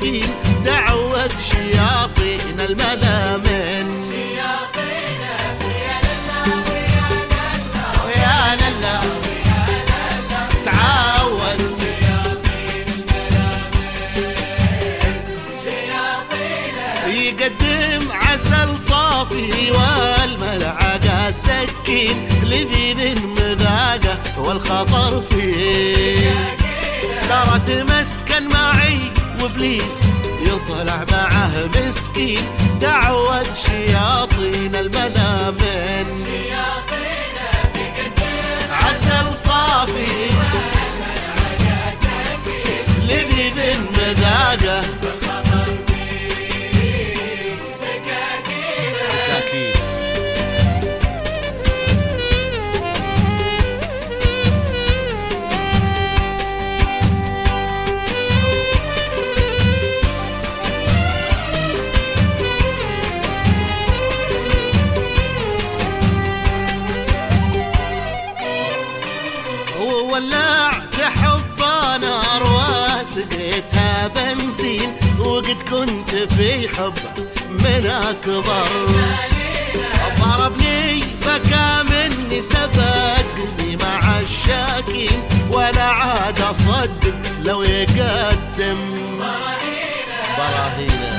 سكين تعوذ شياطين الملامن. يقدم عسل صافي والملعقة سكين لذيذ مذاقه والخطر فيه. ترى تمسكن معي وابليس يطلع معه مسكين تعوذ شياطين الملامن. عسل صافي لذيذ مذاقه ولعت حب نار وسقيتها بنزين وقد كنت في حب من أكبر. ضربني بكى مني سبقني مع الشاكين ولا عاد أصدق لو يقدم براهينه.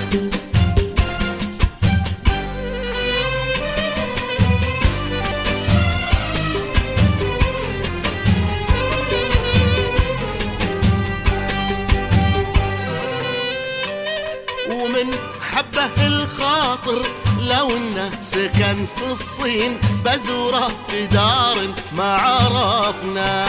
ومن حبه الخاطر لو انه سكن في الصين بزوره في دار ما عرفنا.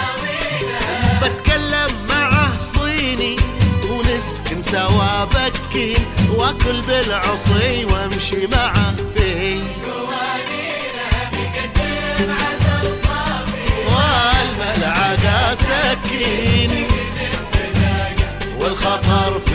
بتكلم معه صيني ونسكن سوا بكين واكل بالعصي وامشي معه فيه. والملعقة سكين والخطر